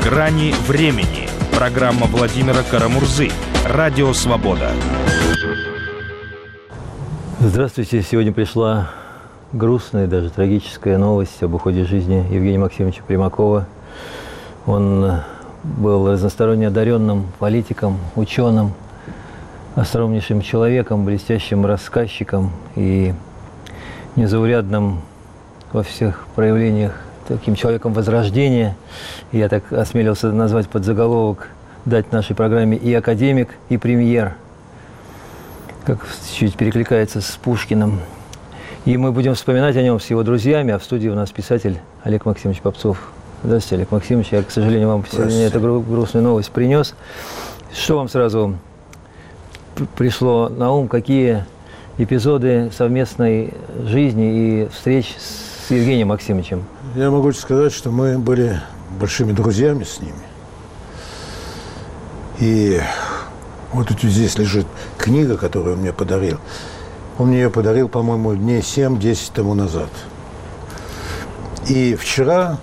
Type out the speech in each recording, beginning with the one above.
«Грани времени». Программа Владимира Карамурзы. Радио «Свобода». Здравствуйте. Сегодня пришла грустная, даже трагическая новость об уходе жизни Евгения Максимовича Примакова. Он был разносторонне одаренным политиком, ученым, остроумнейшим человеком, блестящим рассказчиком и незаурядным во всех проявлениях таким человеком возрождения. Я так осмелился назвать подзаголовок, дать нашей программе и академик, и премьер, как чуть перекликается с Пушкиным. И мы будем вспоминать о нем с его друзьями, а в студии у нас писатель Олег Максимович Попцов. Здравствуйте, Олег Максимович. Я, к сожалению, вам сегодня эту грустную новость принес. Что вам сразу пришло на ум? Какие эпизоды совместной жизни и встреч с Евгением Максимовичем? Я могу сказать, что мы были большими друзьями с ними. И вот здесь лежит книга, которую он мне подарил. Он мне ее подарил, по-моему, дней 7-10 тому назад. И вчера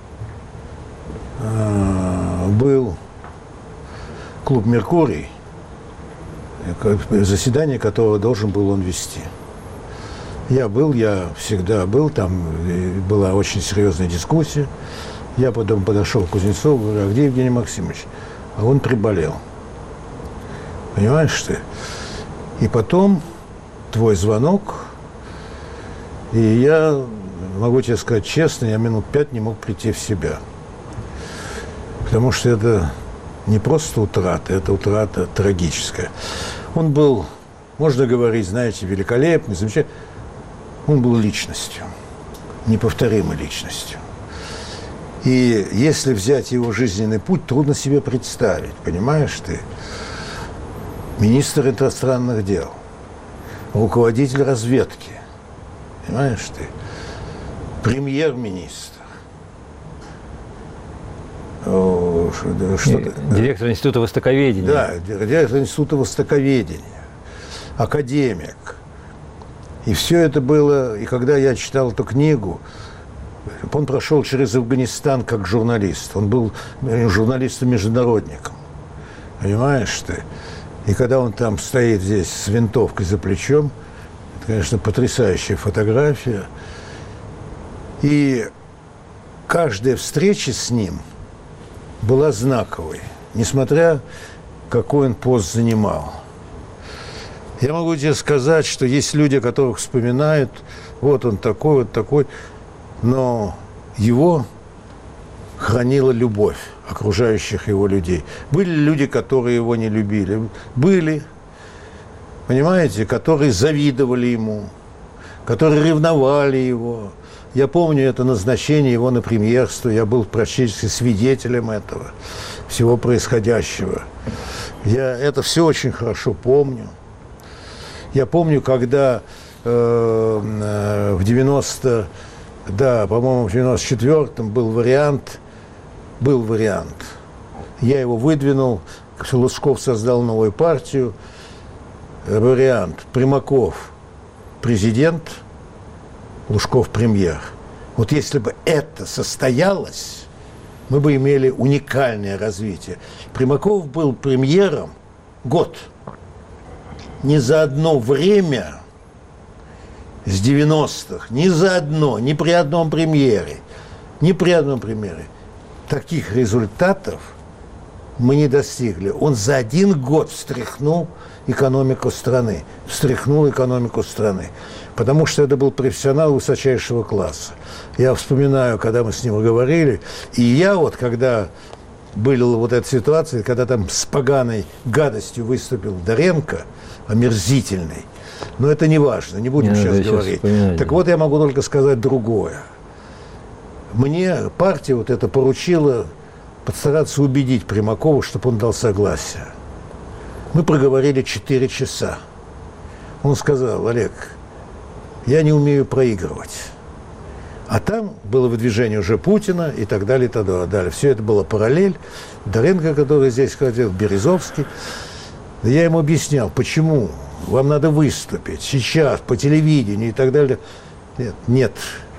был клуб «Меркурий», заседание которого должен был он вести. Я всегда был, там была очень серьезная дискуссия. Я потом подошел к Кузнецову, говорю: а где Евгений Максимович? А он приболел. Понимаешь ты? И потом твой звонок, и я, могу тебе сказать честно, я минут 5 не мог прийти в себя. Потому что это не просто утрата, это утрата трагическая. Он был, можно говорить, знаете, великолепный, замечательный. Он был личностью, неповторимой личностью. И если взять его жизненный путь, трудно себе представить, понимаешь ты? Министр иностранных дел, руководитель разведки, понимаешь ты? Премьер-министр. Директор Института Востоковедения. Да, директор Института Востоковедения, академик. И все это было, и когда я читал эту книгу, он прошел через Афганистан как журналист. Он был журналистом-международником. Понимаешь ты? И когда он там стоит здесь с винтовкой за плечом, это, конечно, потрясающая фотография. И каждая встреча с ним была знаковой, несмотря какой он пост занимал. Я могу тебе сказать, что есть люди, которых вспоминают, вот он такой, но его хранила любовь окружающих его людей. Были люди, которые его не любили. Были, понимаете, которые завидовали ему, которые ревновали его. Я помню это назначение его на премьерство, я был практически свидетелем этого, всего происходящего. Я это все очень хорошо помню. Я помню, когда в 94-м был вариант. Я его выдвинул, Лужков создал новую партию. Вариант: Примаков президент, Лужков премьер. Вот если бы это состоялось, мы бы имели уникальное развитие. Примаков был премьером год. Ни за одно время с 90-х, ни при одном премьере, таких результатов мы не достигли. Он за один год встряхнул экономику страны. Потому что это был профессионал высочайшего класса. Я вспоминаю, когда мы с ним говорили, и я вот, когда была вот эта ситуация, когда там с поганой гадостью выступил Доренко, омерзительный, но это не важно, не будем сейчас говорить. Так вот, я могу только сказать другое. Мне партия вот это поручила постараться убедить Примакова, чтобы он дал согласие. Мы проговорили 4 часа. Он сказал: Олег, я не умею проигрывать. А там было выдвижение уже Путина и так далее, и так далее. Все это было параллель. Доренко, который здесь ходил, Березовский. Я ему объяснял, почему вам надо выступить сейчас по телевидению и так далее. Нет,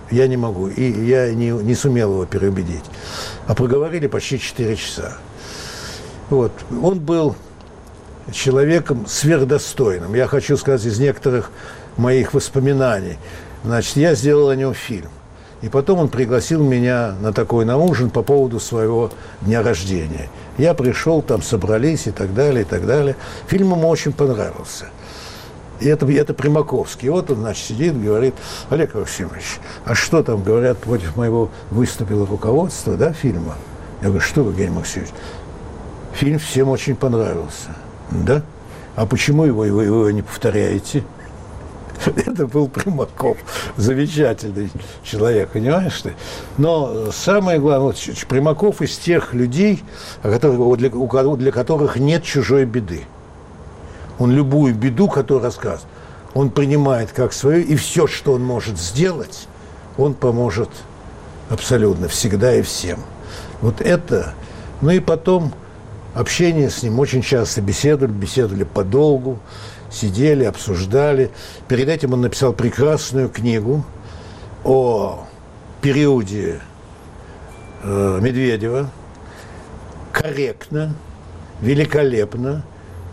Я не могу. И я не сумел его переубедить. А проговорили почти 4 часа. Вот. Он был человеком сверхдостойным. Я хочу сказать, из некоторых моих воспоминаний. Значит, я сделал о нем фильм. И потом он пригласил меня на ужин по поводу своего дня рождения. Я пришел, там собрались и так далее, и так далее. Фильм ему очень понравился. И это Примаковский. И вот он, значит, сидит и говорит: Олег Максимович, а что там, говорят, против моего выступило руководство, да, фильма? Я говорю: что вы, Евгений Максимович, фильм всем очень понравился. Да? А почему вы его не повторяете? Это был Примаков, замечательный человек, понимаешь ты? Но самое главное, Примаков из тех людей, для которых нет чужой беды. Он любую беду, которую рассказывает, он принимает как свою, и все, что он может сделать, он поможет абсолютно, всегда и всем. Вот это, ну и потом общение с ним, очень часто беседовали подолгу, сидели, обсуждали. Перед этим он написал прекрасную книгу о периоде Медведева. Корректно, великолепно,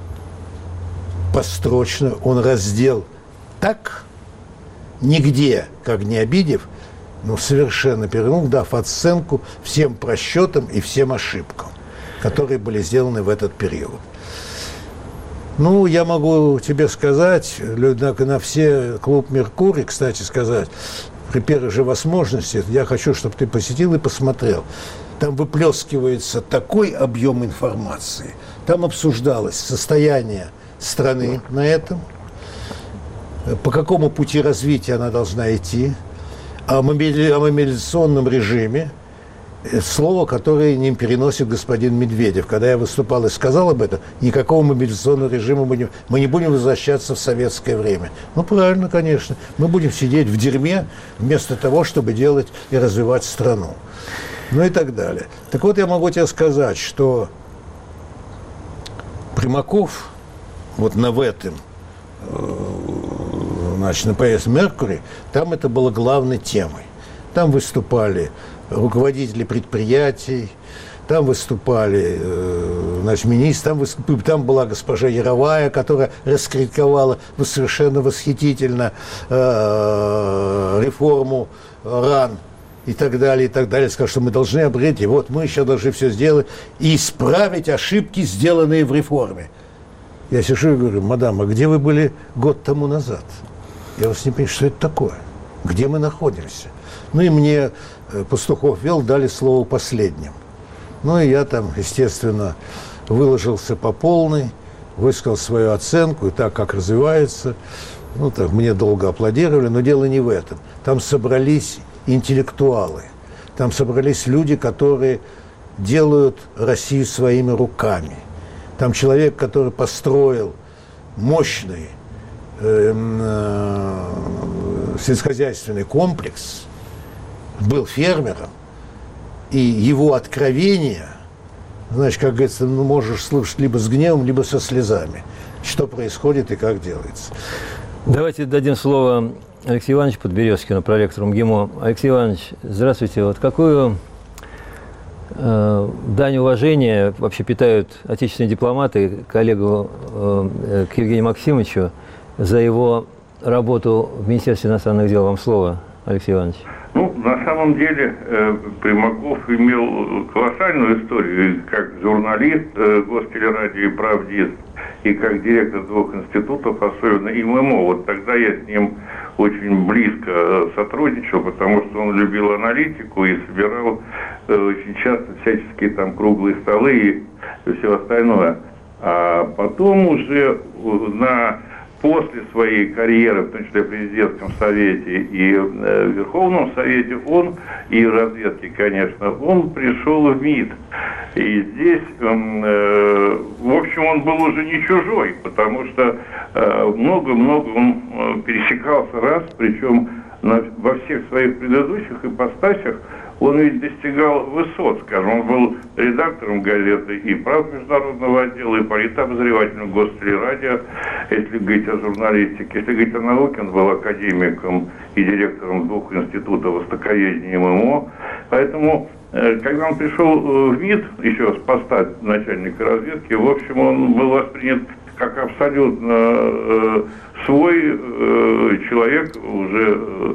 построчно он раздел так, нигде, как не обидев, но совершенно перевернув, дав оценку всем просчетам и всем ошибкам, которые были сделаны в этот период. Ну, я могу тебе сказать, на все клуб «Меркурий», кстати сказать, при первой же возможности, я хочу, чтобы ты посетил и посмотрел. Там выплескивается такой объем информации. Там обсуждалось состояние страны на этом, по какому пути развития она должна идти, о мобилизационном режиме, слово, которое не переносит господин Медведев. Когда я выступал и сказал об этом, никакого мобилизационного режима мы не будем возвращаться в советское время. Ну, правильно, конечно. Мы будем сидеть в дерьме вместо того, чтобы делать и развивать страну. Ну и так далее. Так вот, я могу тебе сказать, что Примаков вот в этом, значит, на ПС «Меркурий», там это было главной темой. Там выступали руководители предприятий, там выступали, значит, министры, там была госпожа Яровая, которая раскритиковала совершенно восхитительно реформу РАН и так далее, сказала, что мы должны обреть, и вот мы еще должны все сделать и исправить ошибки, сделанные в реформе. Я сижу и говорю: мадам, а где вы были год тому назад? Я вас не понимаю, что это такое? Где мы находимся? Ну и мне Пастухов вел, дали слово последним. Ну и я там, естественно, выложился по полной, высказал свою оценку, и так, как развивается. Ну, так, мне долго аплодировали, но дело не в этом. Там собрались интеллектуалы, там собрались люди, которые делают Россию своими руками. Там человек, который построил мощный сельскохозяйственный комплекс, был фермером, и его откровения, значит, как говорится, ну, можешь слушать либо с гневом, либо со слезами, что происходит и как делается. Давайте дадим слово Алексею Ивановичу Подберезкину, проректору МГИМО. Алексей Иванович, здравствуйте. Вот какую дань уважения вообще питают отечественные дипломаты к Евгению Максимовичу за его работу в Министерстве иностранных дел? Вам слово, Алексей Иванович. Ну, на самом деле, Примаков имел колоссальную историю как журналист Гостелерадио и правдист, и как директор 2 институтов, особенно ММО. Вот тогда я с ним очень близко сотрудничал, потому что он любил аналитику и собирал очень часто всяческие там круглые столы и все остальное. А потом уже после своей карьеры, в том числе в президентском совете и в Верховном совете, он, и в разведке, конечно, он пришел в МИД. И здесь, в общем, он был уже не чужой, потому что много-много он пересекался раз, причем во всех своих предыдущих ипостасях он ведь достигал высот, скажем, он был редактором газеты и прав международного отдела, и политобозревателем Гостелерадио, если говорить о журналистике. Если говорить о науке, он был академиком и директором 2 институтов востоковедения и ММО. Поэтому, когда он пришел в МИД, еще с поста начальника разведки, в общем, он был воспринят как абсолютно свой человек, уже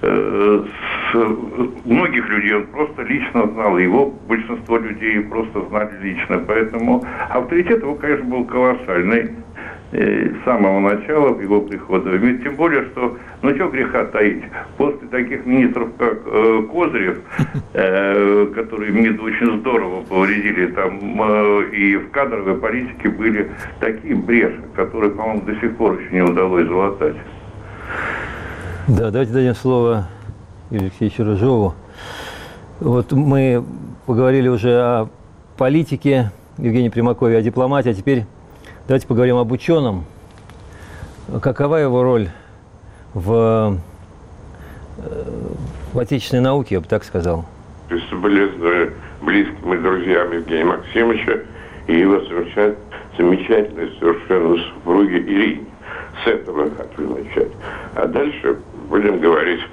многих людей он просто лично знал, его большинство людей просто знали лично, поэтому авторитет его, конечно, был колоссальный с самого начала его прихода в МИД, тем более, что, ну что греха таить, после таких министров, как Козырев, которые МИД очень здорово повредили, там и в кадровой политике были такие бреши, которые, по-моему, до сих пор еще не удалось залатать. Да, давайте дадим слово Юрию Алексеевичу Рыжову. Вот мы поговорили уже о политике Евгения Примакове, о дипломатии, а теперь давайте поговорим об ученом. Какова его роль в отечественной науке, я бы так сказал? Соболезную близкими друзьям Евгения Максимовича и его замечательной совершенно супруге Ирине. С этого хочу начать. А дальше будем говорить,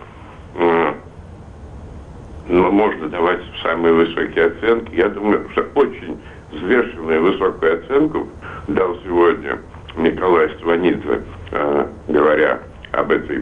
можно давать самые высокие оценки. Я думаю, что очень взвешенную высокую оценку дал сегодня Николай Сванидзе, говоря об этом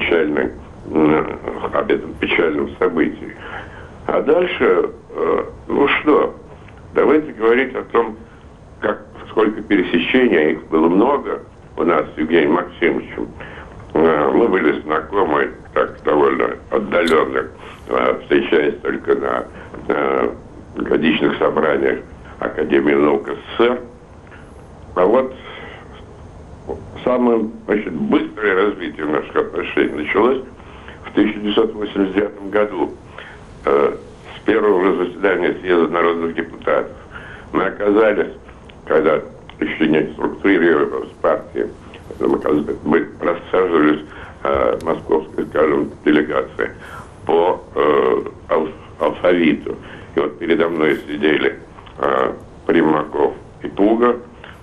печальном событии. А дальше, ну что, давайте говорить о том, сколько пересечений, а их было много у нас с Евгением Максимовичем. Мы были знакомы так довольно отдаленно, встречаясь только на годичных собраниях Академии наук СССР. А вот самое, значит, быстрое развитие наших отношений началось в 1989 году. С первого же заседания Съезда народных депутатов. Мы оказались, когда еще не структурировалась партия, мы рассаживались московской, скажем, делегации по алфавиту. И вот передо мной сидели Примаков и Пуга,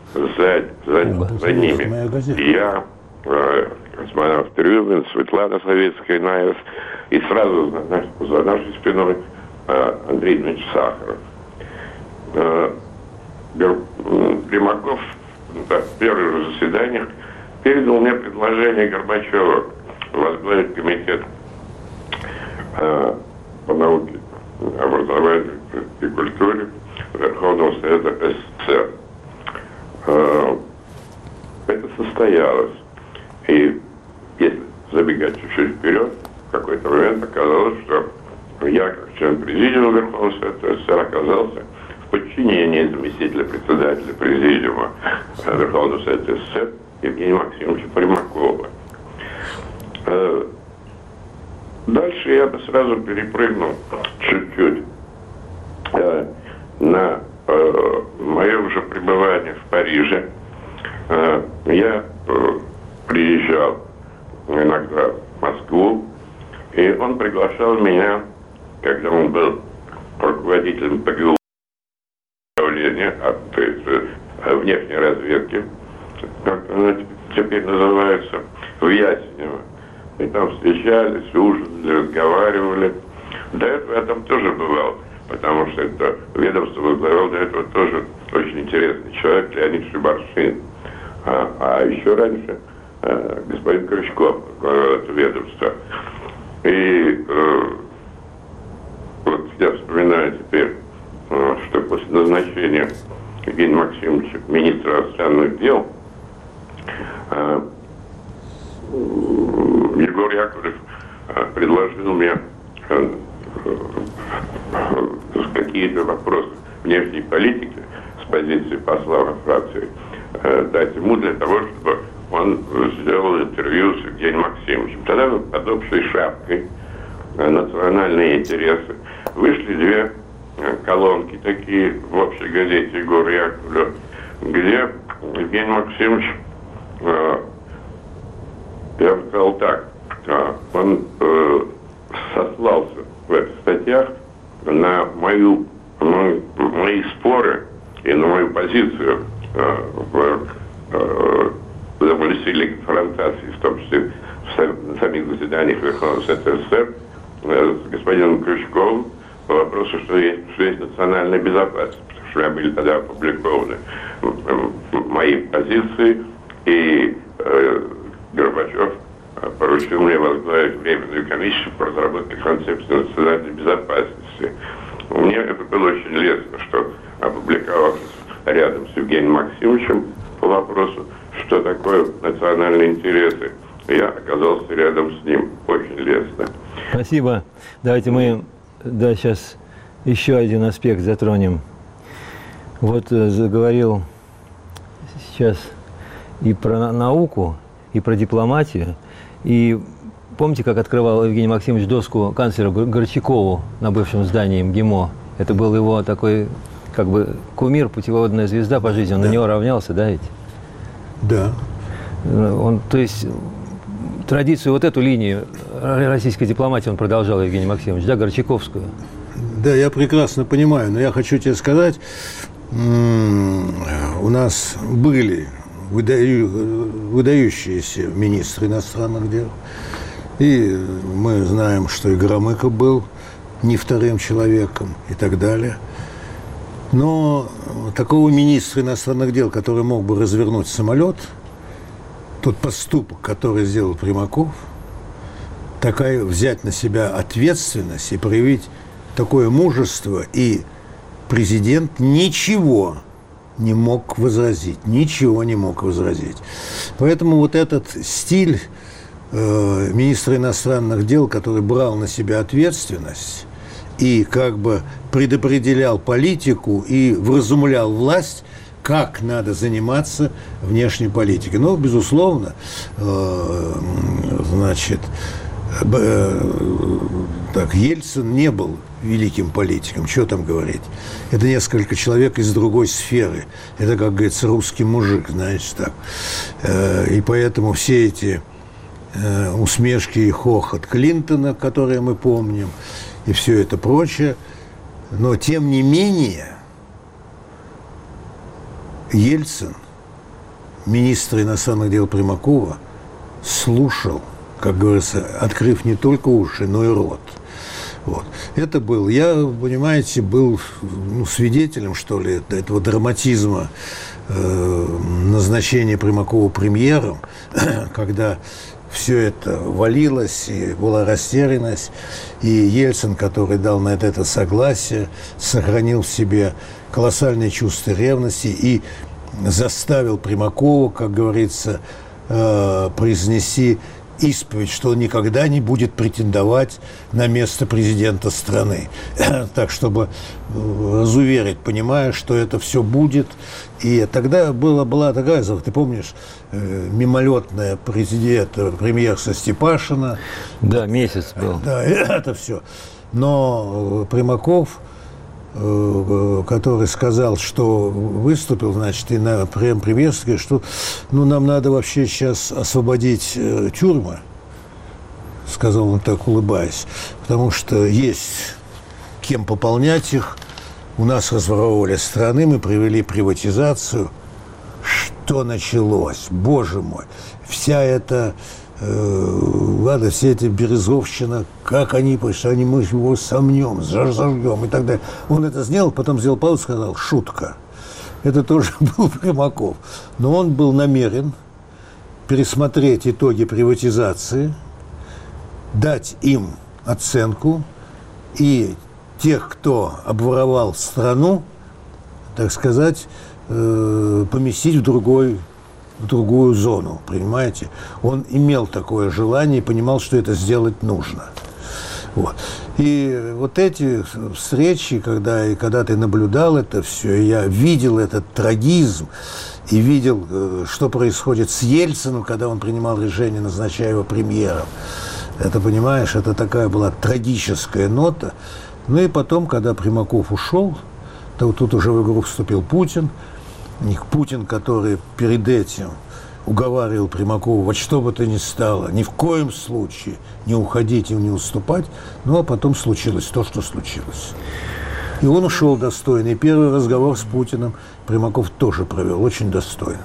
за ними я, космонавт Трюмин, Светлана Советская, и сразу за нашей спиной Андрей Дмитриевич Сахаров. Примаков в первых же заседаниях передал мне предложение Горбачева возглавить комитет по науке, образованию и культуре Верховного Совета СССР. Это состоялось. И если забегать чуть-чуть вперед, в какой-то момент оказалось, что я, как член президиума Верховного Совета СССР, оказался в подчинении заместителя председателя президиума Верховного Совета СССР Евгения Максимовича Примакова. Дальше я бы сразу перепрыгнул чуть-чуть на мое уже пребывание в Париже. Я приезжал иногда в Москву, и он приглашал меня, когда он был руководителем ПГУ управления, то есть внешней разведки, как она теперь называется, в Ясенево. И там встречались, ужинали, разговаривали. До этого я там тоже бывал, потому что это ведомство возглавлял до этого тоже очень интересный человек, Леонид Шибаршин. А еще раньше господин Крючков возглавлял это ведомство. И вот я вспоминаю теперь, что после назначения Евгения Максимовича министра иностранных дел Егор Яковлев предложил мне какие-то вопросы внешней политики с позиции посла во Франции дать ему для того, чтобы он сделал интервью с Евгением Максимовичем. Тогда под общей шапкой национальные интересы вышли две колонки такие в общей газете Егора Яковлева, где Евгений Максимович, я бы сказал так, он сослался в этих статьях на мои споры и на мою позицию в довольно сильной конфронтации, в том числе в самих заседаниях Верховного Совета СССР с господином Крючковым по вопросу, что есть национальная безопасность, потому что у меня были тогда опубликованы мои позиции, и Горбачев поручил мне возглавить Временную комиссию по разработке концепции национальной безопасности. Мне это было очень лестно, что, опубликовавшись рядом с Евгением Максимовичем по вопросу, что такое национальные интересы, я оказался рядом с ним. Очень лестно. Спасибо. Давайте мы сейчас еще один аспект затронем. Вот заговорил сейчас и про науку, и про дипломатию. И помните, как открывал Евгений Максимович доску канцлеру Горчакову на бывшем здании МГИМО? Это был его такой, как бы, кумир, путеводная звезда по жизни. Он на него равнялся, да, ведь? Да. Он, то есть, традицию, вот эту линию российской дипломатии он продолжал, Евгений Максимович, да, Горчаковскую? Да, я прекрасно понимаю, но я хочу тебе сказать, у нас были выдающиеся министры иностранных дел, и мы знаем, что и Громыко был не вторым человеком и так далее. Но такого министра иностранных дел, который мог бы развернуть самолет, тот поступок, который сделал Примаков, взять на себя ответственность и проявить такое мужество, и президент ничего не мог возразить. Поэтому вот этот стиль министра иностранных дел, который брал на себя ответственность и как бы предопределял политику и вразумлял власть, как надо заниматься внешней политикой. Но, безусловно, Ельцин не был великим политиком, что там говорить. Это несколько человек из другой сферы. Это, как говорится, русский мужик, знаете, так. И поэтому все эти усмешки и хохот Клинтона, которые мы помним, и все это прочее. Но, тем не менее, Ельцин, министр иностранных дел Примакова, слушал, как говорится, открыв не только уши, но и рот. Вот. Это был, я, понимаете, был свидетелем, что ли, этого драматизма назначения Примакова премьером, когда все это валилось, и была растерянность, и Ельцин, который дал на это согласие, сохранил в себе колоссальное чувство ревности и заставил Примакова, как говорится, произнести исповедь, что он никогда не будет претендовать на место президента страны. Так, чтобы разуверить, понимая, что это все будет. И тогда была такая, ты помнишь, мимолетная премьерство Степашина. Да, месяц был. Да, это все. Но Примаков, который сказал, что выступил, значит, и на премьерстве, что нам надо вообще сейчас освободить тюрьмы, сказал он так, улыбаясь, потому что есть кем пополнять их. У нас разворовывали страны, мы провели приватизацию. Что началось? Боже мой! Вся эта все эти Березовщина, как они пришли, мы его сомнем, зажжем и так далее. Он это сделал, потом сделал паузу, сказал, шутка. Это тоже был Примаков. Но он был намерен пересмотреть итоги приватизации, дать им оценку, и тех, кто обворовал страну, так сказать, поместить в другую зону, понимаете? Он имел такое желание и понимал, что это сделать нужно. Вот. И вот эти встречи, когда ты наблюдал это все, я видел этот трагизм и видел, что происходит с Ельциным, когда он принимал решение, назначая его премьером. Это, понимаешь, это такая была трагическая нота. Ну и потом, когда Примаков ушел, то тут уже в игру вступил Путин. Путин, который перед этим уговаривал Примакова, во что бы то ни стало, ни в коем случае не уходить и не уступать. Ну, а потом случилось то, что случилось. И он ушел достойно. И первый разговор с Путиным Примаков тоже провел очень достойно.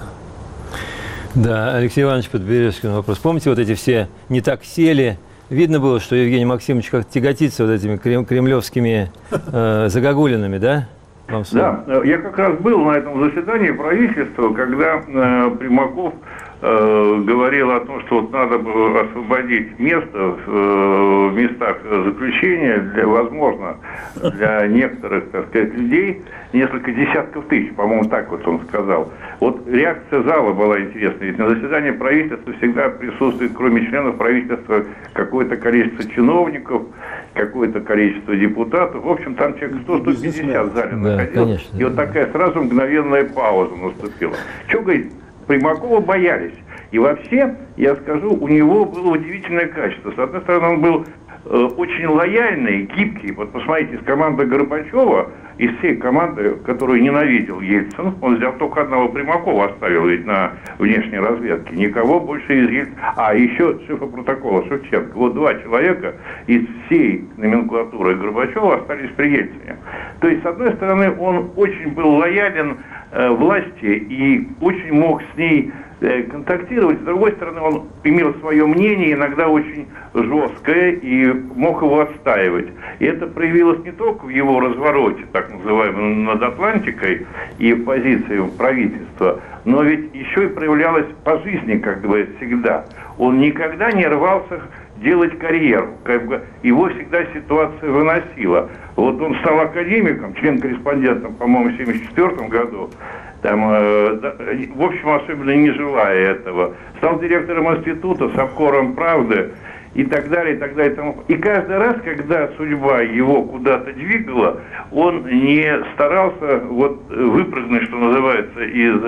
Да, Алексей Иванович Подберезкин, вопрос. Помните, вот эти все «не так сели»? Видно было, что Евгений Максимович как тяготится вот этими кремлевскими загогулинами, да? Да, я как раз был на этом заседании правительства, когда Примаков говорил о том, что вот надо было освободить место в местах заключения возможно, для некоторых, так сказать, людей, несколько десятков тысяч, по-моему, так вот он сказал. Вот реакция зала была интересная, ведь на заседании правительства всегда присутствует, кроме членов правительства, какое-то количество чиновников, какое-то количество депутатов. В общем, там человек 100-150 в зале находилось. И вот такая сразу мгновенная пауза наступила. Что, говорит, Примакова боялись. И вообще, я скажу, у него было удивительное качество. С одной стороны, он был очень лояльный, гибкий. Вот посмотрите, из команды Горбачева, из всей команды, которую ненавидел Ельцин, он взял только одного Примакова, оставил ведь на внешней разведке. Никого больше из Ельцина. А еще шефа протокола Шевченко. Вот два человека из всей номенклатуры Горбачева остались при Ельцине. То есть, с одной стороны, он очень был лоялен власти и очень мог с ней контактировать. С другой стороны, он имел свое мнение, иногда очень жесткое, и мог его отстаивать. И это проявилось не только в его развороте, так называемом, над Атлантикой и в позиции правительства, но ведь еще и проявлялось по жизни, как бы всегда. Он никогда не рвался делать карьеру. Его всегда ситуация выносила. Вот он стал академиком, член-корреспондентом, по-моему, в 1974 году, там, в общем, особенно не желая этого. Стал директором института, совкором «Правды» и так далее, и так далее. И каждый раз, когда судьба его куда-то двигала, он не старался вот выпрыгнуть, что называется,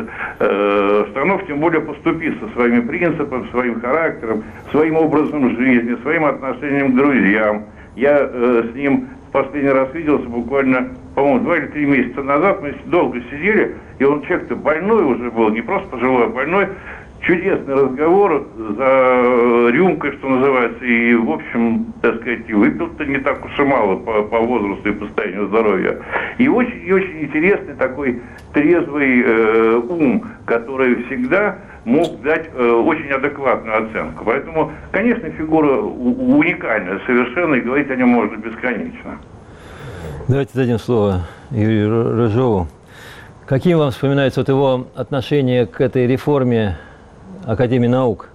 из штанов, тем более поступиться своими принципами, своим характером, своим образом жизни, своим отношением к друзьям. Я с ним в последний раз виделся буквально, по-моему, 2 или 3 месяца назад. Мы долго сидели, и он человек-то больной уже был, не просто пожилой, а больной. Чудесный разговор за рюмкой, что называется, и, в общем, так сказать, и выпил-то не так уж и мало по возрасту и по состоянию здоровья. И очень интересный такой трезвый ум, который всегда мог дать очень адекватную оценку. Поэтому, конечно, фигура уникальная совершенно, и говорить о нем можно бесконечно. Давайте дадим слово Юрию Рыжову. Каким вам вспоминается вот его отношение к этой реформе Академии наук?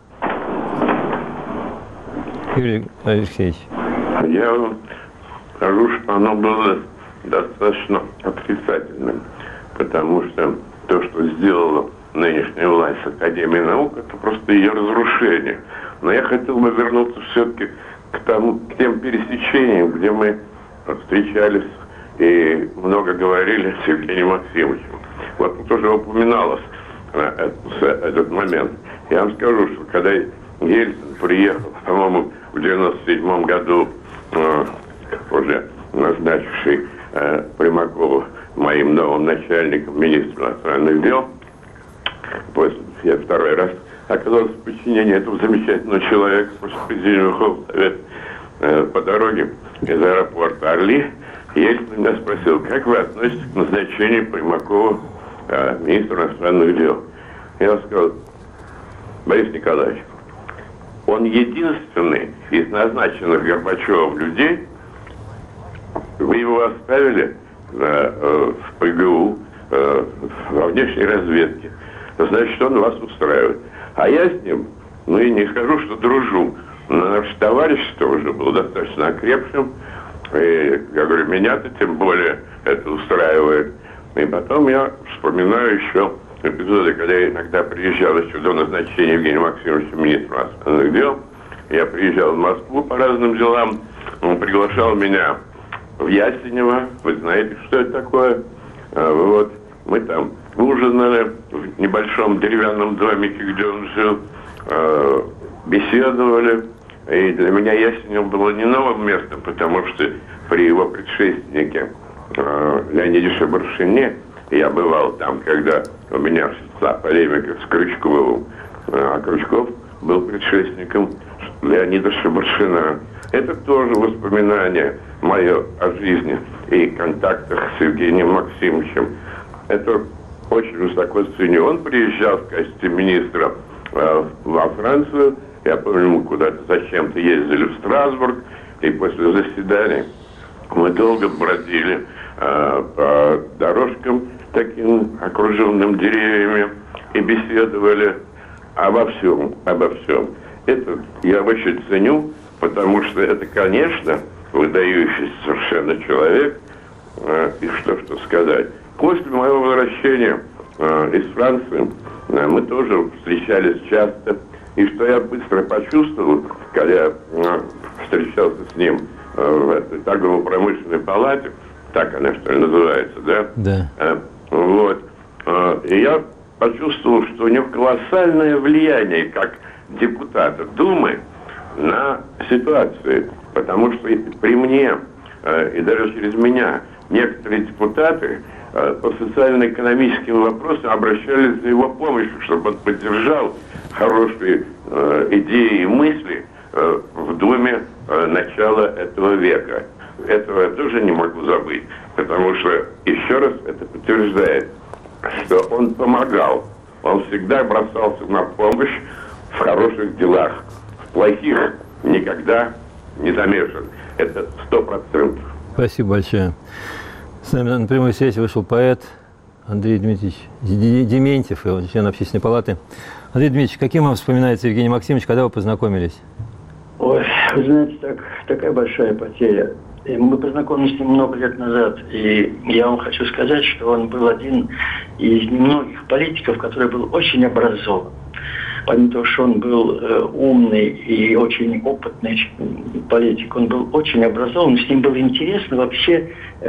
Юрий Алексеевич. Я вам скажу, что оно было достаточно отрицательным, потому что то, что сделала нынешняя власть с Академией наук, это просто ее разрушение. Но я хотел бы вернуться все-таки к тем пересечениям, где мы встречались и много говорили с Евгением Максимовичем. Вот тоже упоминалось этот момент. Я вам скажу, что когда Ельцин приехал, по-моему, в 1997 году, уже назначивший Примакова моим новым начальником, министром иностранных дел, я второй раз оказался в подчинении этого замечательного человека после президиума Верховного Совета по дороге из аэропорта Орли. Ельцин меня спросил, как вы относитесь к назначению Примакова министра иностранных дел? Я сказал: Борис Николаевич, он единственный из назначенных Горбачевым людей. Вы его оставили в ПГУ, во внешней разведке. Значит, он вас устраивает. А я с ним, ну и не скажу, что дружу, но наше товарищество уже было достаточно окрепшим. И я говорю, меня-то тем более это устраивает. И потом я вспоминаю еще эпизоды, когда я иногда приезжал еще до назначения Евгения Максимовича министром иностранных дел. Я приезжал в Москву по разным делам. Он приглашал меня в Ясенево. Вы знаете, что это такое? Вот. Мы там ужинали в небольшом деревянном домике, где он жил. Беседовали. И для меня Ясенево было не новым местом, потому что при его предшественнике Леониде Шабаршине я бывал там, когда у меня шла полемика с Крючковым а Крючков был предшественником Леонида Шабаршина. Это тоже воспоминание мое о жизни и контактах с Евгением Максимовичем. Это очень высоко ценю. Он приезжал в качестве министра во Францию. Я помню, мы куда-то зачем-то ездили в Страсбург. И после заседания мы долго бродили по дорожкам, таким окруженным деревьями, и беседовали обо всем. Это я очень ценю, потому что это, конечно, выдающийся совершенно человек. И что сказать. После моего возвращения из Франции мы тоже встречались часто. И что я быстро почувствовал, когда я встречался с ним в этой торгово-промышленной палате, так она, что ли, называется, да? Да. Вот. И я почувствовал, что у него колоссальное влияние как депутата Думы на ситуацию. Потому что при мне и даже через меня некоторые депутаты по социально-экономическим вопросам обращались за его помощью, чтобы он поддержал хорошие идеи и мысли в Думе начала этого века. Этого я тоже не могу забыть, потому что, еще раз, это подтверждает, что он помогал. Он всегда бросался на помощь в хороших делах. В плохих никогда не замешан. Это 100%. Спасибо большое. С нами на прямой связи вышел поэт Андрей Дмитриевич Дементьев, член Общественной палаты. Андрей Дмитриевич, каким вам вспоминается Евгений Максимович, когда вы познакомились? Ой, вы знаете, такая большая потеря. И мы познакомились с ним много лет назад, и я вам хочу сказать, что он был один из немногих политиков, который был очень образован. Помимо того, что он был умный и очень опытный политик, он был очень образован, с ним было интересно вообще.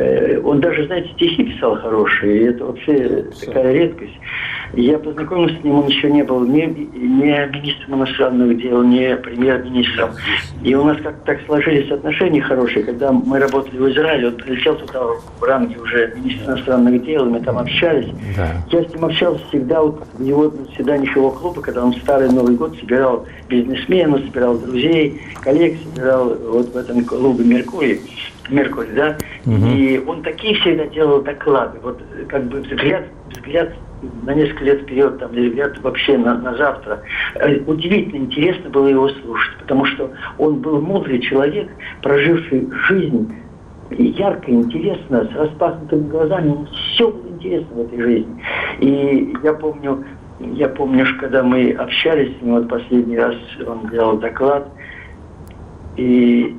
Он даже, знаете, стихи писал хорошие, и это вообще такая редкость. Я познакомился с ним, он еще не был ни министром иностранных дел, ни премьер-министром. И у нас как-то так сложились отношения хорошие, когда мы работали в Израиле, он прилетел туда в ранге уже министра иностранных дел, мы там общались. Да. Я с ним общался всегда вот в его заседании его клуба, когда он в Старый Новый год собирал бизнесменов, собирал друзей, коллег, собирал вот в этом клубе Меркурий, да, и он такие всегда делал доклады, вот как бы взгляд на несколько лет вперед, там, или взгляд вообще на завтра. Удивительно интересно было его слушать, потому что он был мудрый человек, проживший жизнь ярко, интересно, с распахнутыми глазами, все было интересно в этой жизни. И я помню, что когда мы общались с ним, вот последний раз он делал доклад, и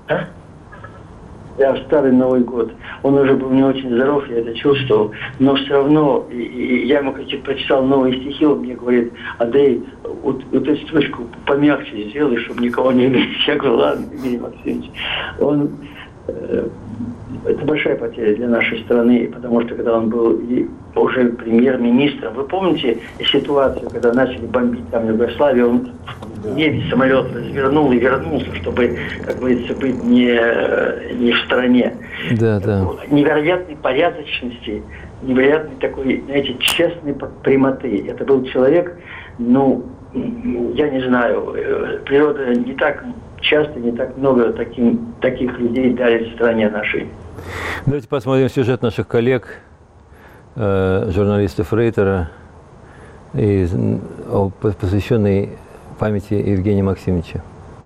в Старый Новый год. Он уже был не очень здоров, я это чувствовал, но все равно, и я ему прочитал новые стихи, он мне говорит: Андрей, вот эту строчку помягче сделай, чтобы никого не видеть. Я говорю: ладно, Евгений Максимович. Это большая потеря для нашей страны, потому что когда он был уже премьер-министром, вы помните ситуацию, когда начали бомбить там Югославию, он в небе самолет развернул и вернулся, чтобы, как говорится, быть не в стране. Да. Невероятной порядочности, невероятной такой, знаете, честной прямоты. Это был человек, я не знаю, природа не так часто, не так много таких людей дарит стране нашей. Давайте посмотрим сюжет наших коллег, журналистов Рейтера, посвященный памяти Евгения Максимовича.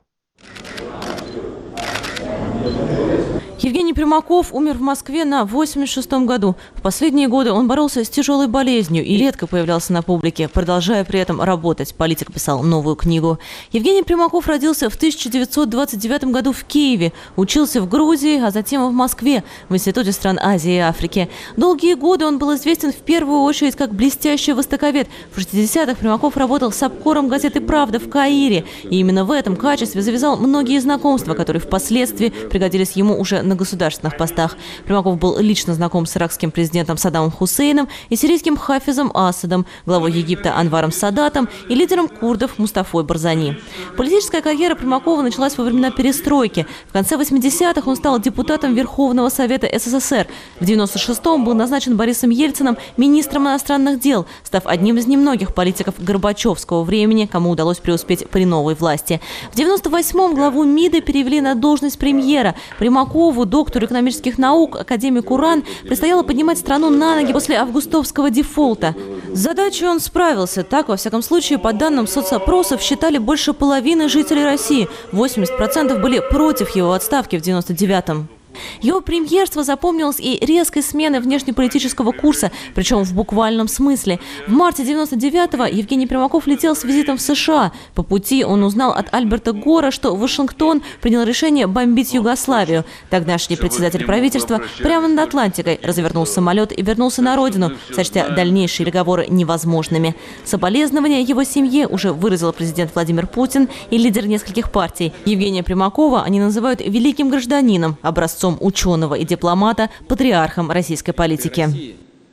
Евгений Примаков умер в Москве на 86-м году. В последние годы он боролся с тяжелой болезнью и редко появлялся на публике, продолжая при этом работать. Политик писал новую книгу. Евгений Примаков родился в 1929 году в Киеве, учился в Грузии, а затем в Москве, в Институте стран Азии и Африки. Долгие годы он был известен в первую очередь как блестящий востоковед. В 60-х Примаков работал с обкором газеты «Правда» в Каире. И именно в этом качестве завязал многие знакомства, которые впоследствии пригодились ему уже на государственном государственных постах. Примаков был лично знаком с иракским президентом Саддамом Хусейном и сирийским Хафизом Асадом, главой Египта Анваром Садатом и лидером курдов Мустафой Барзани. Политическая карьера Примакова началась во времена перестройки. В конце 80-х он стал депутатом Верховного Совета СССР. В 96-м был назначен Борисом Ельциным министром иностранных дел, став одним из немногих политиков горбачевского времени, кому удалось преуспеть при новой власти. В 98-м главу МИДа перевели на должность премьера. Примакову, доктору экономических наук, академику РАН, предстояло поднимать страну на ноги после августовского дефолта. С задачей он справился. Так, во всяком случае, по данным соцопросов, считали больше половины жителей России. 80% были против его отставки в 99-м. Его премьерство запомнилось и резкой сменой внешнеполитического курса, причем в буквальном смысле. В марте 99-го Евгений Примаков летел с визитом в США. По пути он узнал от Альберта Гора, что Вашингтон принял решение бомбить Югославию. Тогдашний председатель правительства прямо над Атлантикой развернул самолет и вернулся на родину, сочтя дальнейшие переговоры невозможными. Соболезнования его семье уже выразил президент Владимир Путин и лидер нескольких партий. Евгения Примакова они называют великим гражданином, образцом ученого и дипломата, патриархом российской политики.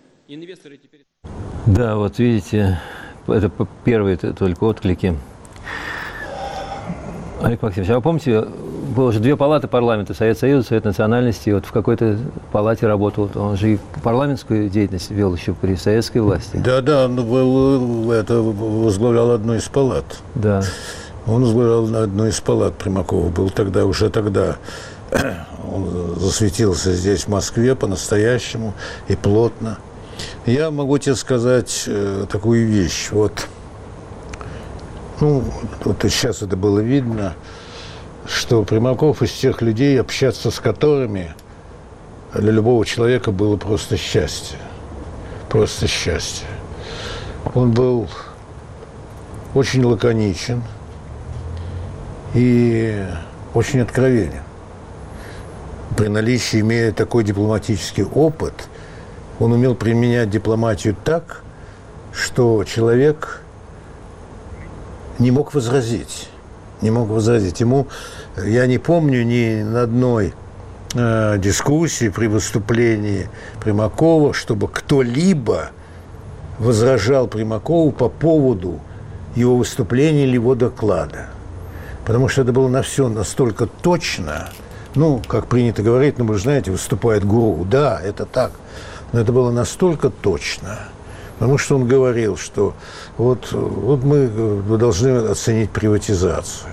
Да, вот видите, это первые только отклики. Олег Максимович, а вы помните, было же две палаты парламента, Совет Союза, Совет национальности, вот в какой-то палате работал, он же и парламентскую деятельность вел еще при советской власти. Да, он возглавлял одну из палат. Да. Он возглавлял одну из палат Примакова, был уже тогда. Он засветился здесь, в Москве, по-настоящему и плотно. Я могу тебе сказать такую вещь. Вот сейчас это было видно, что Примаков из тех людей, общаться с которыми для любого человека было просто счастье. Просто счастье. Он был очень лаконичен и очень откровенен. При наличии, имея такой дипломатический опыт, он умел применять дипломатию так, что человек не мог возразить. Ему, я не помню ни на одной дискуссии при выступлении Примакова, чтобы кто-либо возражал Примакову по поводу его выступления или его доклада. Потому что это было на все настолько точно. Как принято говорить, вы же знаете, выступает гуру. Да, это так. Но это было настолько точно. Потому что он говорил, что вот мы должны оценить приватизацию.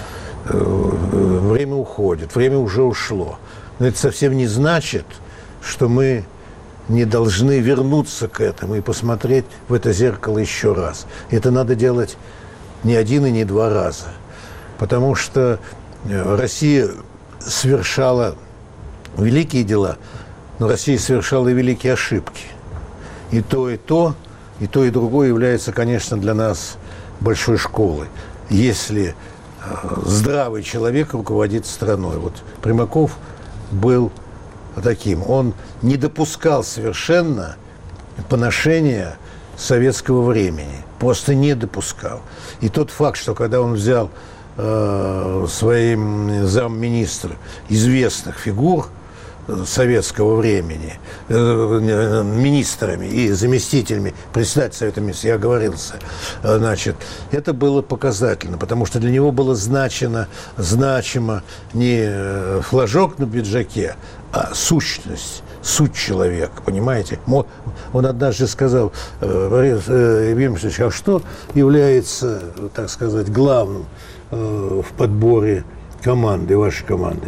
Время уходит, время уже ушло. Но это совсем не значит, что мы не должны вернуться к этому и посмотреть в это зеркало еще раз. Это надо делать не один и не два раза. Потому что Россия совершала великие дела, но Россия совершала и великие ошибки. И то, и другое является, конечно, для нас большой школой. Если здравый человек руководит страной. Вот Примаков был таким. Он не допускал совершенно поношения советского времени. Просто не допускал. И тот факт, что когда он взял своим замминистра известных фигур советского времени, министрами и заместителями председателя Совета Министров, я оговорился, это было показательно, потому что для него было значимо не флажок на пиджаке, а сущность, суть человека, понимаете? Он однажды сказал: Борис Евгеньевич, а что является, так сказать, главным в подборе команды, вашей команды?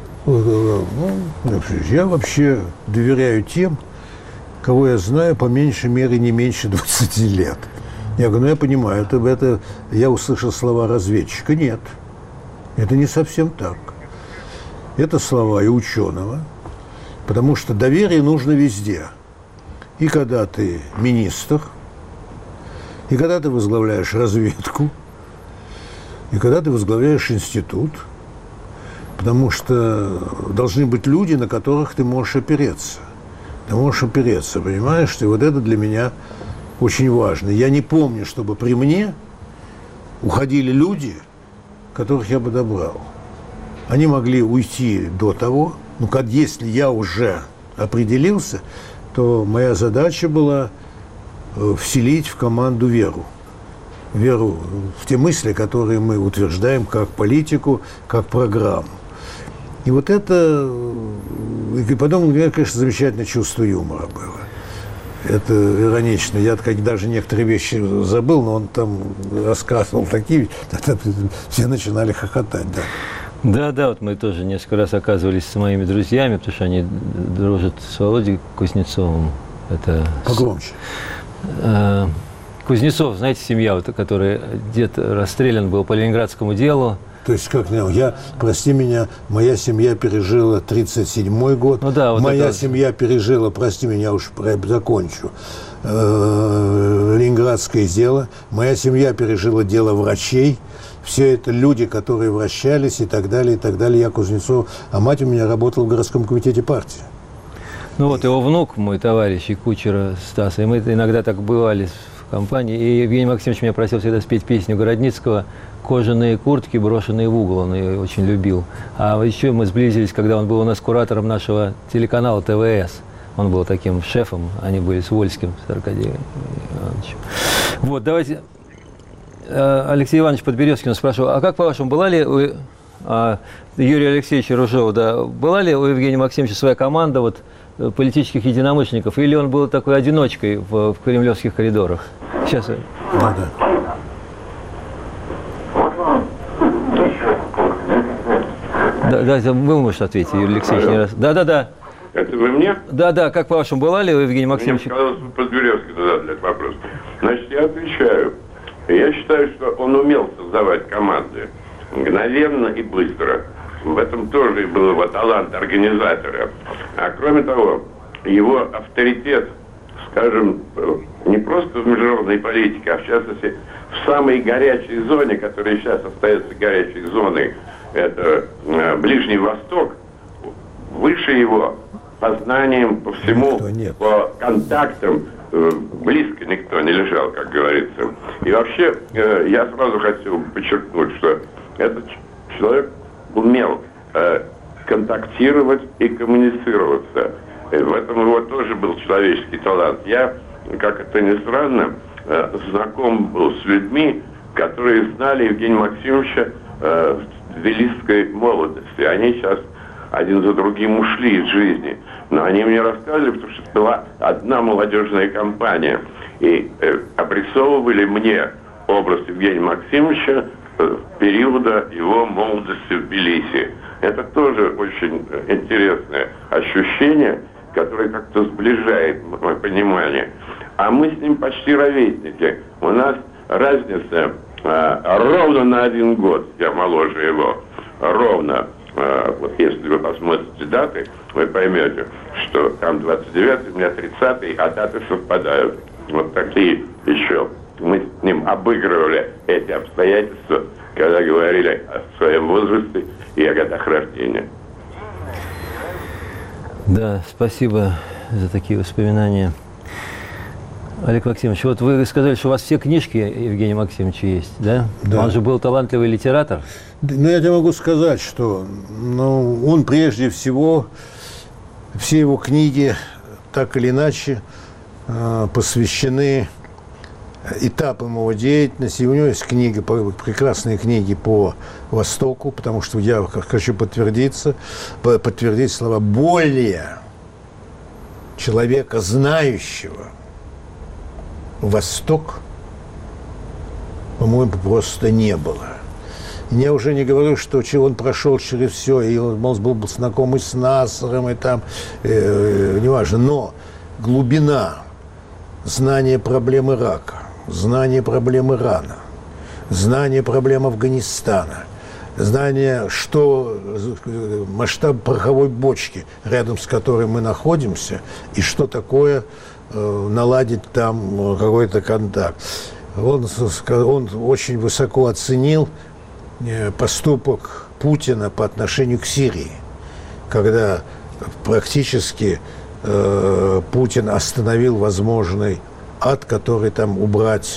Я вообще доверяю тем, кого я знаю по меньшей мере не меньше 20 лет. Я говорю, я понимаю, это я услышал слова разведчика. Нет, это не совсем так. Это слова и ученого, потому что доверие нужно везде. И когда ты министр, и когда ты возглавляешь разведку, и когда ты возглавляешь институт, потому что должны быть люди, на которых ты можешь опереться. Ты можешь опереться, понимаешь? И вот это для меня очень важно. Я не помню, чтобы при мне уходили люди, которых я бы добрал. Они могли уйти до того, Ну, если я уже определился, то моя задача была вселить в команду веру. Веру в те мысли, которые мы утверждаем как политику, как программу. И вот это... И потом у меня, конечно, замечательное чувство юмора было. Это иронично. Я даже некоторые вещи забыл, но он там рассказывал такие... Все начинали хохотать, да. Да, вот мы тоже несколько раз оказывались с моими друзьями, потому что они дружат с Володей Кузнецовым. Это... Погромче. Кузнецов, знаете, семья, вот, которая дед расстрелян был по ленинградскому делу. То есть, как прости меня, моя семья пережила 1937 год, ну, да, вот моя семья пережила, прости меня, уж закончу, ленинградское дело, моя семья пережила дело врачей. Все это люди, которые вращались и так далее, и так далее. Я Кузнецов, а мать у меня работала в городском комитете партии. Ну вот его внук, мой товарищ и Кучера Стаса, и мы иногда так бывали в компании, и Евгений Максимович меня просил всегда спеть песню Городницкого «Кожаные куртки, брошенные в угол», он ее очень любил. А еще мы сблизились, когда он был у нас куратором нашего телеканала ТВС. Он был таким шефом, они были с Вольским, с Аркадием Ивановичем. Вот, давайте... Алексей Иванович Подберезкин спрашивал, а как, по-вашему, была ли у Юрия Алексеевича Ружова, была ли у Евгения Максимовича своя команда политических единомышленников, или он был такой одиночкой в кремлевских коридорах? Сейчас. Да, вы можете ответить, Юрий Алексеевич, не раз. Да. Это вы мне? Да, как, по-вашему, была ли у Евгения Максимовича? Мне сказал Подберезкин задать этот вопрос. Значит, я отвечаю. Я считаю, что он умел создавать команды мгновенно и быстро. В этом тоже был его талант организатора. А кроме того, его авторитет, скажем, не просто в международной политике, а в частности в самой горячей зоне, которая сейчас остается горячей зоной, это Ближний Восток, выше его по знаниям, по всему, по контактам, близко никто не лежал, как говорится. И вообще, я сразу хотел подчеркнуть, что этот человек умел контактировать и коммуницироваться. И в этом его тоже был человеческий талант. Я, как это ни странно, знаком был с людьми, которые знали Евгения Максимовича в великой молодости. Они сейчас один за другим ушли из жизни. Но они мне рассказывали, потому что это была одна молодежная компания. И обрисовывали мне образ Евгения Максимовича периода его молодости в Тбилиси. Это тоже очень интересное ощущение, которое как-то сближает мое понимание. А мы с ним почти ровесники. У нас разница ровно на 1 год. Я моложе его. Ровно. Вот если вы посмотрите даты, вы поймете, что там 29-й, у меня 30-й, а даты совпадают. Вот такие еще. Мы с ним обыгрывали эти обстоятельства, когда говорили о своем возрасте и о годах рождения. Да, спасибо за такие воспоминания. Олег Максимович, вот вы сказали, что у вас все книжки Евгения Максимовича есть, да? Да. Он же был талантливый литератор. Ну, я тебе могу сказать, что он прежде всего, все его книги так или иначе посвящены этапам его деятельности. И у него есть книги, прекрасные книги по Востоку, потому что я хочу подтвердить слова более человека, знающего Восток, по-моему, просто не было. И я уже не говорю, что он прошел через все, и он был знаком и с Нассером, и там, неважно, но глубина знания проблем Ирака, знание проблем Ирана, знание проблем Афганистана, знание, что масштаб пороховой бочки, рядом с которой мы находимся, и что такое наладить там какой-то контакт. Он очень высоко оценил поступок Путина по отношению к Сирии, когда практически Путин остановил возможный ад, который там убрать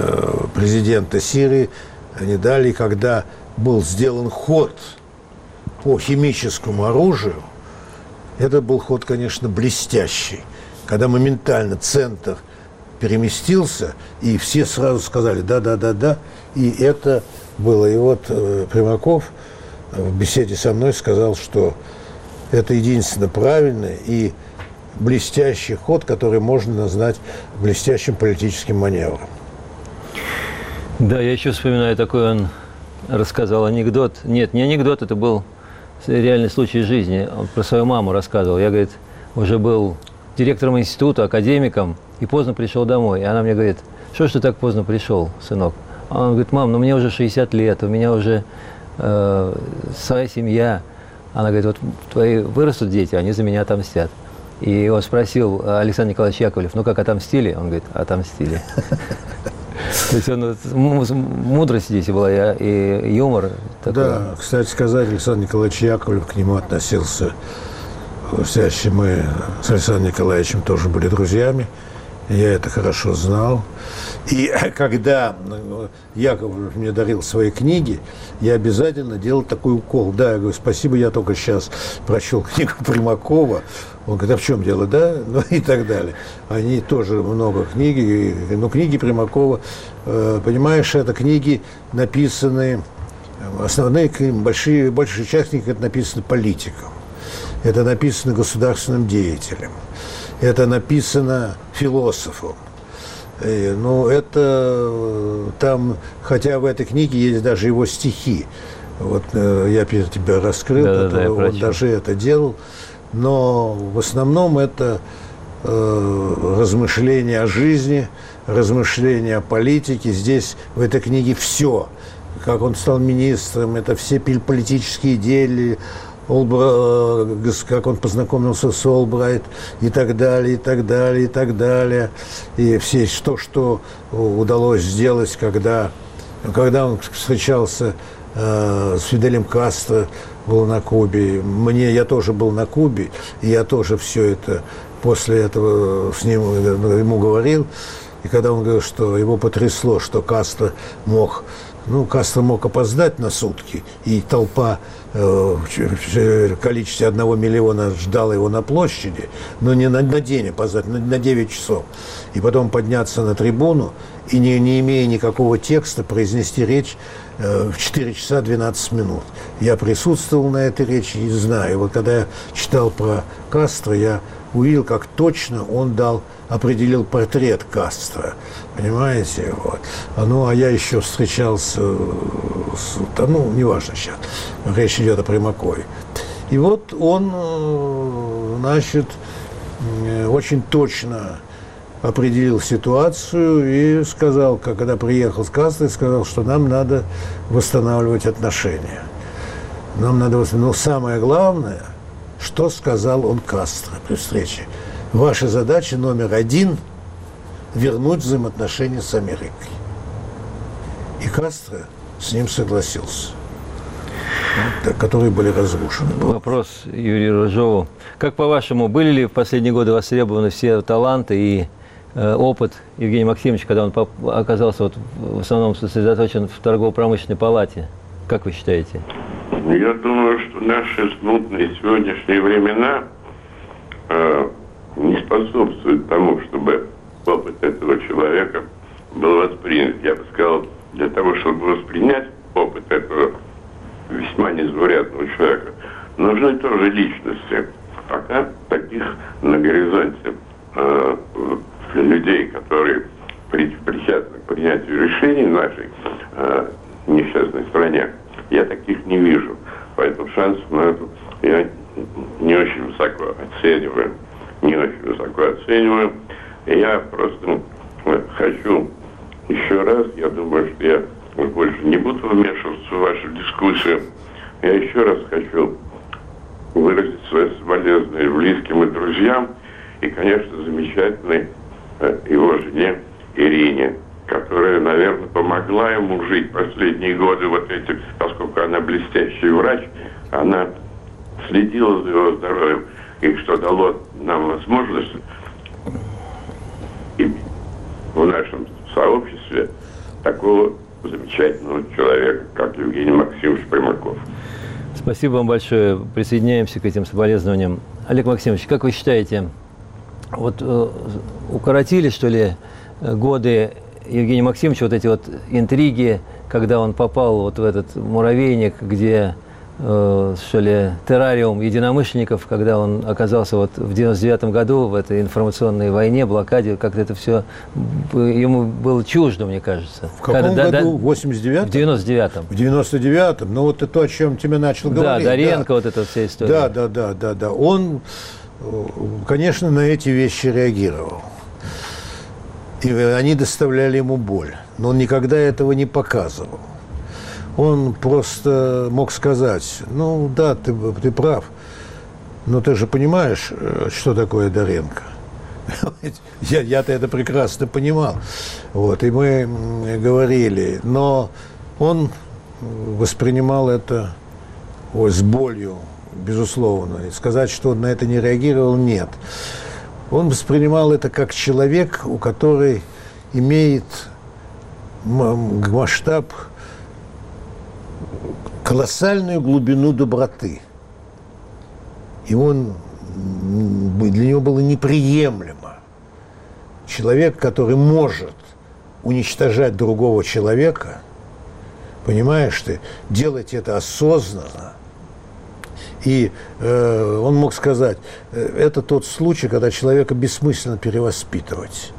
президента Сирии не дали, когда был сделан ход по химическому оружию, это был ход, конечно, блестящий. Когда моментально центр переместился, и все сразу сказали «да». И это было. И вот Примаков в беседе со мной сказал, что это единственно правильный и блестящий ход, который можно назвать блестящим политическим маневром. Да, я еще вспоминаю такой, он рассказал анекдот. Нет, не анекдот, это был реальный случай жизни. Он про свою маму рассказывал. Я, говорит, уже был директором института, академиком, и поздно пришел домой. И она мне говорит: что ж ты так поздно пришел, сынок? А он говорит: мам, ну мне уже 60 лет, у меня уже своя семья. Она говорит: вот твои вырастут дети, они за меня отомстят. И он спросил: Александр Николаевич Яковлев, ну как, отомстили? Он говорит: отомстили. То есть мудрость здесь была и юмор. Да, кстати сказать, Александр Николаевич Яковлев, к нему относился блестяще. Мы с Александром Николаевичем тоже были друзьями. Я это хорошо знал. И когда Яковлев мне дарил свои книги, я обязательно делал такой укол. Да, я говорю: спасибо, я только сейчас прочел книгу Примакова. Он говорит: а в чем дело, да? Ну и так далее. Они тоже много книги. Но книги Примакова, понимаешь, это книги написаны, основные, большая часть книг это написано политиком. Это написано государственным деятелем. Это написано философом. Ну, это там, хотя в этой книге есть даже его стихи. Вот я перед тебя раскрыл, он даже это делал. Но в основном это размышления о жизни, размышления о политике. Здесь в этой книге все. Как он стал министром, это все политические идеи, как он познакомился с Олбрайт и так далее, и так далее, и так далее. И все то, что удалось сделать, когда он встречался с Фиделем Кастро, был на Кубе. Я тоже был на Кубе, и я тоже все это после этого с ним ему говорил. И когда он говорил, что его потрясло, что Кастро мог опоздать на сутки, и толпа в количестве 1 миллиона ждала его на площади, но не на день опоздать, на 9 часов. И потом подняться на трибуну и, не имея никакого текста, произнести речь в 4 часа 12 минут. Я присутствовал на этой речи и знаю. Вот когда я читал про Кастро, я увидел, как точно он определил портрет Кастро. Понимаете? Вот. А я еще встречался неважно сейчас. Речь идет о Примакове. И вот он, очень точно определил ситуацию и сказал, когда приехал с Кастро, сказал, что нам надо восстанавливать отношения. Но самое главное, что сказал он Кастро при встрече: ваша задача номер 1 – вернуть взаимоотношения с Америкой. И Кастро с ним согласился, которые были разрушены. Вопрос Юрию Рыжову. Как по-вашему, были ли в последние годы востребованы все таланты и опыт Евгения Максимовича, когда он оказался в основном сосредоточен в торгово-промышленной палате? Как вы считаете? Я думаю, что наши смутные сегодняшние времена не способствуют тому, чтобы опыт этого человека был воспринят. Я бы сказал, для того, чтобы воспринять опыт этого весьма незаурядного человека, нужны тоже личности. Пока таких на горизонте людей, которые причастны к принятию решений в нашей несчастной стране, я таких не вижу. Поэтому шансы на это я не очень высоко оцениваю. И я просто хочу еще раз, я думаю, что я больше не буду вмешиваться в вашу дискуссию. Я еще раз хочу выразить свои соболезнования близким и друзьям, и, конечно, замечательной его жене Ирине, которая, наверное, помогла ему жить последние годы поскольку она блестящий врач, она следила за его здоровьем, и что дало нам возможность иметь в нашем сообществе такого замечательного человека, как Евгений Максимович Примаков. Спасибо вам большое. Присоединяемся к этим соболезнованиям. Олег Максимович, как вы считаете, вот укоротили, что ли, годы Евгения Максимовича вот эти вот интриги, когда он попал вот в этот муравейник, где, что ли, террариум единомышленников, когда он оказался вот в 99-м году в этой информационной войне, блокаде, как-то это все ему было чуждо, мне кажется. В каком году? В 89-м? В 99-м. В 99-м. Ну, вот это то, о чем тебе начал говорить. Да, Доренко, вот эта вся история. Да. Он, конечно, на эти вещи реагировал. И они доставляли ему боль. Но он никогда этого не показывал. Он просто мог сказать: ну да, ты прав, но ты же понимаешь, что такое Доренко. Я-то это прекрасно понимал. Вот, и мы говорили, но он воспринимал это с болью, безусловно. И сказать, что он на это не реагировал, нет. Он воспринимал это как человек, у которого имеет масштаб, колоссальную глубину доброты. И для него было неприемлемо. Человек, который может уничтожать другого человека, понимаешь ты, делать это осознанно. И он мог сказать, это тот случай, когда человека бессмысленно перевоспитывать.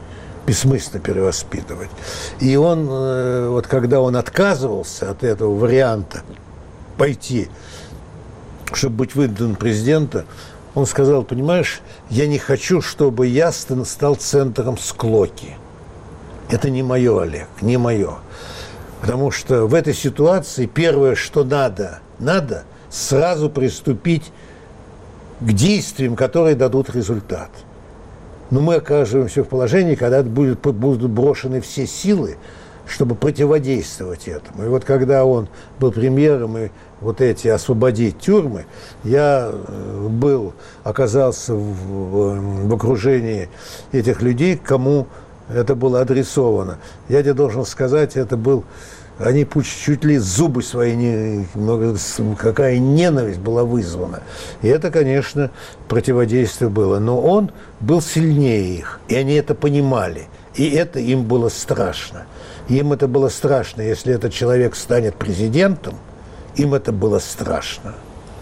И он, вот когда он отказывался от этого варианта пойти, чтобы быть выдвинутым президентом, он сказал: понимаешь, я не хочу, чтобы я стал центром склоки. Это не мое, Олег, не мое. Потому что в этой ситуации первое, что надо сразу приступить к действиям, которые дадут результат. Но мы окажемся в положении, когда будут брошены все силы, чтобы противодействовать этому. И вот когда он был премьером, и вот эти освободить тюрьмы, я оказался в окружении этих людей, кому это было адресовано. Я тебе должен сказать, они чуть ли зубы свои, какая ненависть была вызвана. И это, конечно, противодействие было. Но он был сильнее их, и они это понимали. И это им было страшно. Им это было страшно, если этот человек станет президентом, им это было страшно.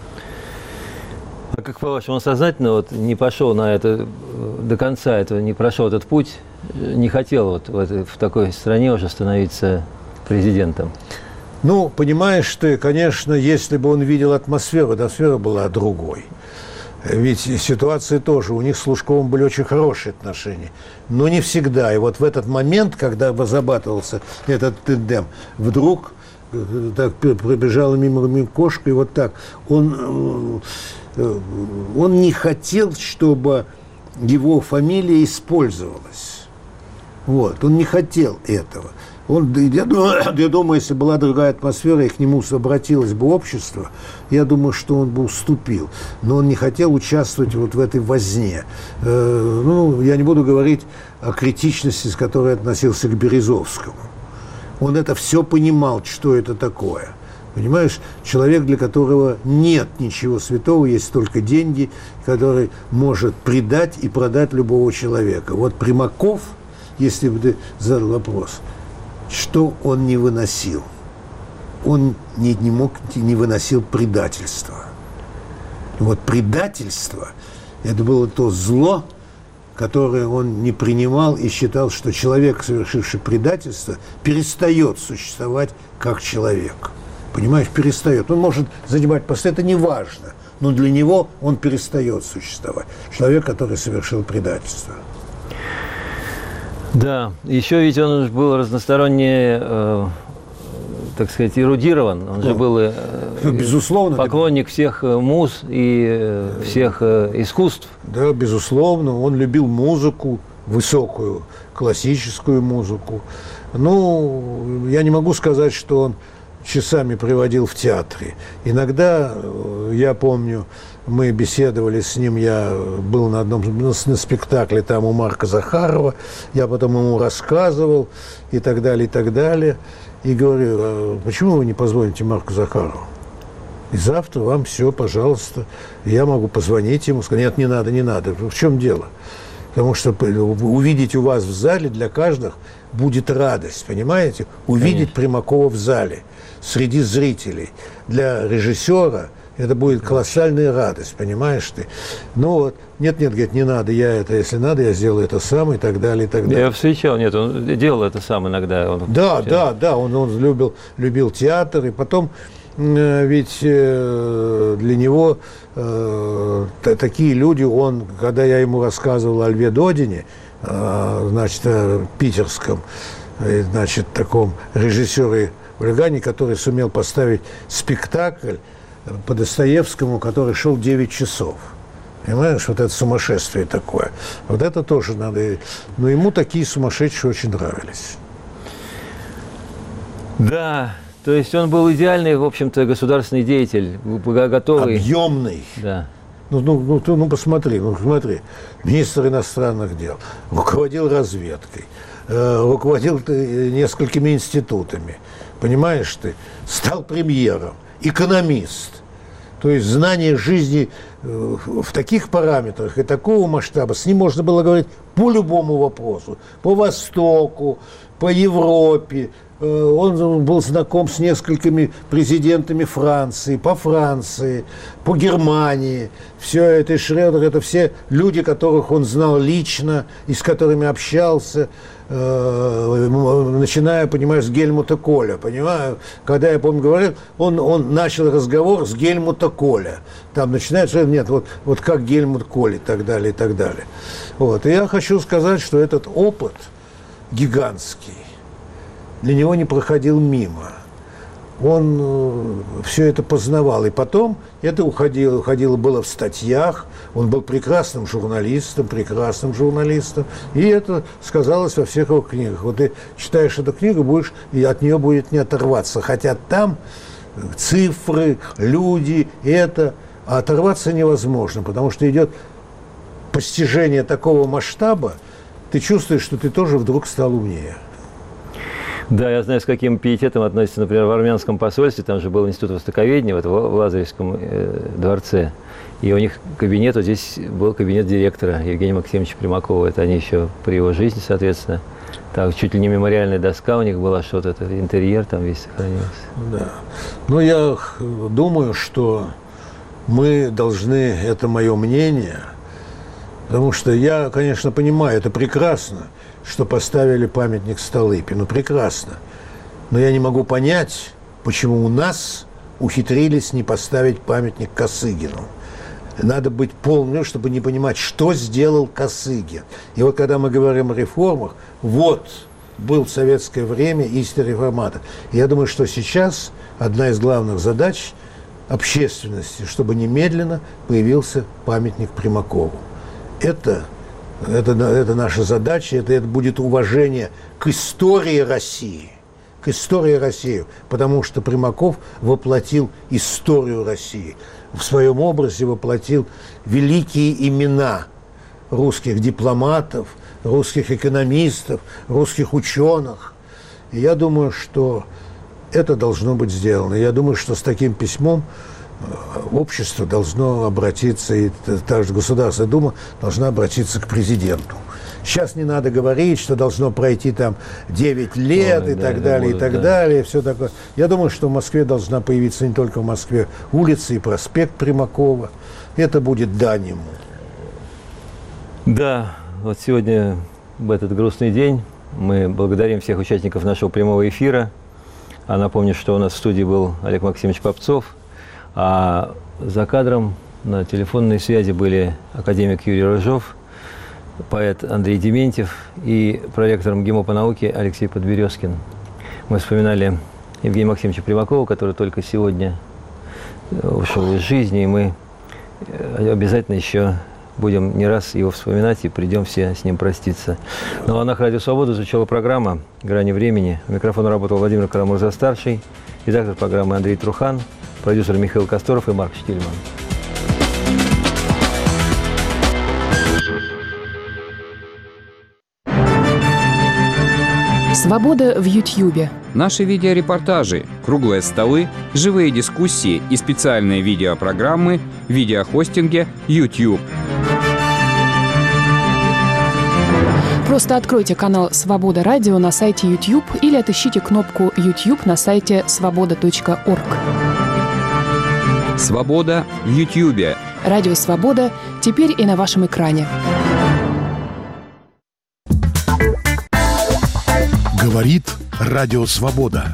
А как по-вашему, он сознательно не пошел на это до конца, не прошел этот путь, не хотел в такой стране уже становиться президентом? Ну, понимаешь ты, конечно, если бы он видел атмосферу была другой. Ведь ситуации тоже, у них с Лужковым были очень хорошие отношения, но не всегда. И вот в этот момент, когда разрабатывался этот тандем, вдруг так пробежала мимо кошка, и вот так. Он не хотел, чтобы его фамилия использовалась. Вот, он не хотел этого. Я думаю, если была другая атмосфера, и к нему обратилось бы общество, я думаю, что он бы уступил. Но он не хотел участвовать вот в этой возне. Я не буду говорить о критичности, с которой относился к Березовскому. Он это все понимал, что это такое. Понимаешь, человек, для которого нет ничего святого, есть только деньги, который может предать и продать любого человека. Вот Примаков, если бы ты задал вопрос, что он не выносил? Он не выносил предательства. И вот предательство – это было то зло, которое он не принимал и считал, что человек, совершивший предательство, перестает существовать как человек. Понимаешь, перестает. Он может занимать посты, это не важно, но для него он перестает существовать. Человек, который совершил предательство. Да, еще ведь он был разносторонне, так сказать, эрудирован. Он же был безусловно, поклонник всех муз и всех искусств. Да, безусловно. Он любил музыку, высокую, классическую музыку. Ну, я не могу сказать, что он часами проводил в театре. Иногда, я помню, мы беседовали с ним, я был на спектакле там у Марка Захарова, я потом ему рассказывал и так далее, и так далее. И говорю: почему вы не позвоните Марку Захарову? И завтра вам все, пожалуйста. Я могу позвонить ему, сказать, нет, не надо, не надо. В чем дело? Потому что увидеть у вас в зале для каждого будет радость, понимаете? Увидеть Примакова в зале, среди зрителей. Для режиссера это будет колоссальная радость, понимаешь ты? Ну вот, нет, говорит, не надо, если надо, я сделаю это сам, и так далее, и так далее. Я встречал, нет, он делал это сам иногда. Он любил театр, и потом ведь для него такие люди, когда я ему рассказывал о Льве Додине, значит, о питерском, значит, таком режиссере-хулигане, который сумел поставить спектакль по Достоевскому, который шел 9 часов. Понимаешь, вот это сумасшествие такое. Вот это тоже надо. Но ему такие сумасшедшие очень нравились. Да, то есть он был идеальный, в общем-то, государственный деятель, готовый. Объемный. Да. Посмотри, министр иностранных дел, руководил разведкой, руководил несколькими институтами, понимаешь ты, стал премьером, экономист. То есть знание жизни в таких параметрах и такого масштаба, с ним можно было говорить по любому вопросу, по Востоку, по Европе. Он был знаком с несколькими президентами Франции, по Германии. Все это, и Шредер, это все люди, которых он знал лично и с которыми общался, начиная, понимаешь, с Гельмута Коля. Понимаю, когда я, помню, говорил, он начал разговор с Гельмута Коля. Там начинается, нет, вот как Гельмут Коль и так далее, и так далее. Вот. И я хочу сказать, что этот опыт гигантский для него не проходил мимо. Он все это познавал. И потом это уходило было в статьях. Он был прекрасным журналистом. И это сказалось во всех его книгах. Вот ты читаешь эту книгу, и от нее будет не оторваться. Хотя там цифры, люди, а оторваться невозможно, потому что идет постижение такого масштаба, ты чувствуешь, что ты тоже вдруг стал умнее. Да, я знаю, с каким пиететом относится, например, в армянском посольстве, там же был институт востоковедения в Лазаревском дворце, и у них кабинет, вот здесь был кабинет директора Евгения Максимовича Примакова, это они еще при его жизни, соответственно, так, чуть ли не мемориальная доска у них была, что-то, это интерьер там весь сохранился. Да, но я думаю, что мы должны, это мое мнение, потому что я, конечно, понимаю, это прекрасно, что поставили памятник Столыпину. Прекрасно. Но я не могу понять, почему у нас ухитрились не поставить памятник Косыгину. Надо быть полным, чтобы не понимать, что сделал Косыгин. И вот когда мы говорим о реформах, был в советское время истинный реформатор. И я думаю, что сейчас одна из главных задач общественности, чтобы немедленно появился памятник Примакову. Это наша задача, это будет уважение к истории России, потому что Примаков воплотил историю России, в своем образе воплотил великие имена русских дипломатов, русских экономистов, русских ученых. И я думаю, что это должно быть сделано. Я думаю, что с таким письмом общество должно обратиться, и та же Государственная Дума должна обратиться к президенту. Сейчас не надо говорить, что должно пройти там 9 лет и так далее, все такое. Я думаю, что в Москве должна появиться, не только в Москве, улица и проспект Примакова. Это будет дань ему. Да, вот сегодня, в этот грустный день, мы благодарим всех участников нашего прямого эфира. А напомню, что у нас в студии был Олег Максимович Попцов. А за кадром на телефонной связи были академик Юрий Рыжов, поэт Андрей Дементьев и проректор МГИМО по науке Алексей Подберезкин. Мы вспоминали Евгения Максимовича Примакова, который только сегодня ушел из жизни, и мы обязательно еще будем не раз его вспоминать и придем все с ним проститься. На волнах Радио Свобода звучала программа «Грани времени». У микрофона работал Владимир Карамурза-старший, редактор программы Андрей Трухан, продюсер Михаил Косторов и Марк Штильман. Свобода в Ютьюбе. наши видеорепортажи, круглые столы, живые дискуссии и специальные видеопрограммы в видеохостинге YouTube. Просто откройте канал «Свобода Радио» на сайте YouTube или отыщите кнопку YouTube на сайте svoboda.org. «Свобода» в YouTube. Радио «Свобода» теперь и на вашем экране. Говорит Радио Свобода.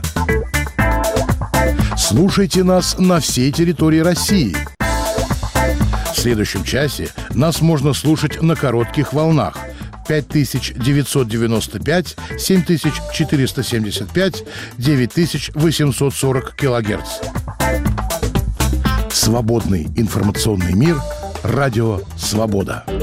Слушайте нас на всей территории России. В следующем часе нас можно слушать на коротких волнах 5995, 7475, 9840 килогерц. Свободный информационный мир. Радио Свобода.